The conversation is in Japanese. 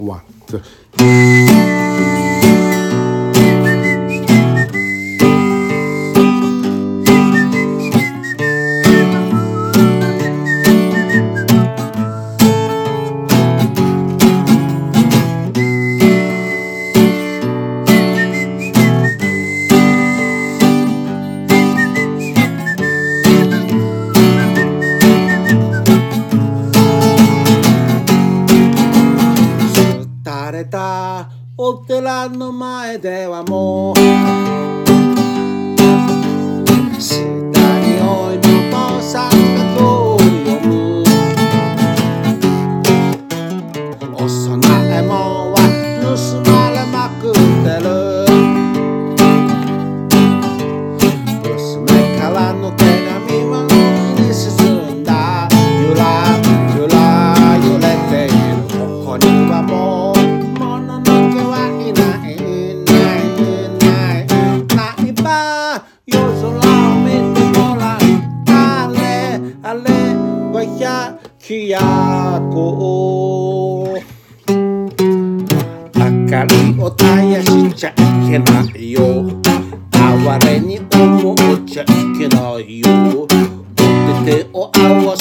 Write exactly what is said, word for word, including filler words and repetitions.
ワン、ツー。垂れたお寺の前ではもう下においの坊さんがどう読む。お供え物は盗まれまくってる。娘からの手紙は海に沈んだ。ゆらゆら揺れている。ここにはもう夜空を見てごらん。あれあれは百薬。明かりを絶やしちゃいけないよ。哀れに思っちゃいけないよ。お手手を合わせ